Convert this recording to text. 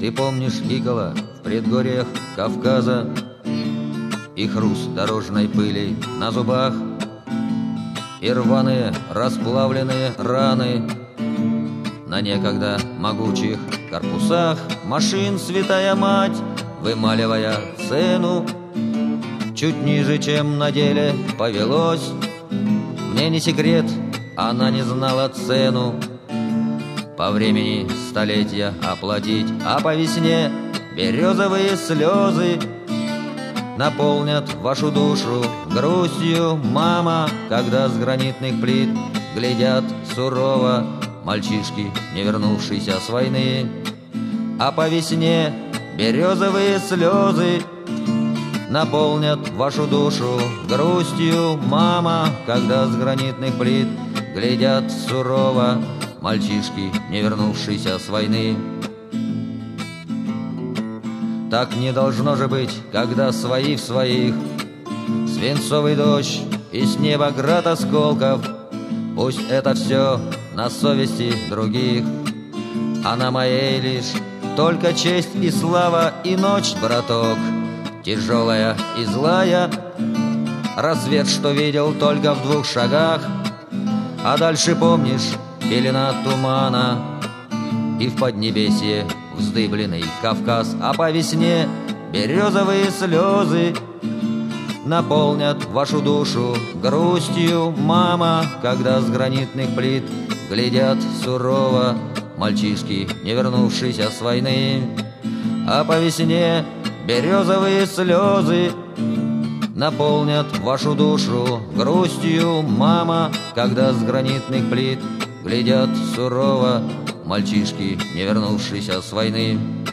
Ты помнишь идола в предгорьях Кавказа и хруст дорожной пыли на зубах, и рваные расплавленные раны на некогда могучих корпусах машин, святая мать, вымаливая цену чуть ниже, чем на деле повелось. Мне не секрет, она не знала цену по времени столетия оплатить, а по весне березовые слезы наполнят вашу душу грустью, мама, когда с гранитных плит глядят сурово мальчишки, не вернувшиеся с войны. А по весне березовые слезы наполнят вашу душу грустью, мама, когда с гранитных плит глядят сурово мальчишки, не вернувшиеся с войны. Так не должно же быть, когда свои в своих. Свинцовый дождь и с неба град осколков. Пусть это все на совести других, а на моей лишь только честь и слава, и ночь, браток, тяжелая и злая. Рассвет, что видел только в 2 шагах, а дальше, помнишь, пелена тумана и в поднебесье вздыбленный Кавказ. А по весне березовые слезы наполнят вашу душу грустью, мама, когда с гранитных плит глядят сурово мальчишки, не вернувшиеся с войны. А по весне березовые слезы наполнят вашу душу грустью, мама, когда с гранитных плит глядят сурово мальчишки, не вернувшиеся с войны.